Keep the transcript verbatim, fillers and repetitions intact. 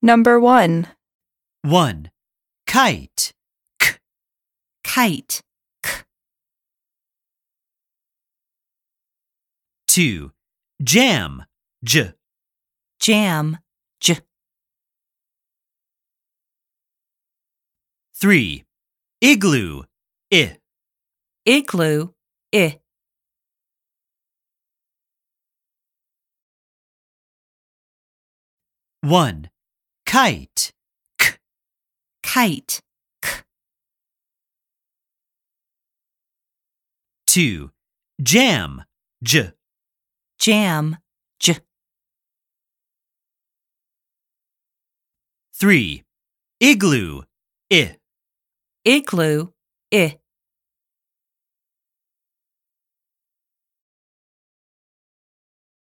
Number one. one. Kite. K. Kite. K. two. Jam. J. Jam. J. three. Igloo. I. Igloo. I. one. Kite. K. Kite. K. two. Jam. J. Jam. J. three. Igloo. I. Igloo. I.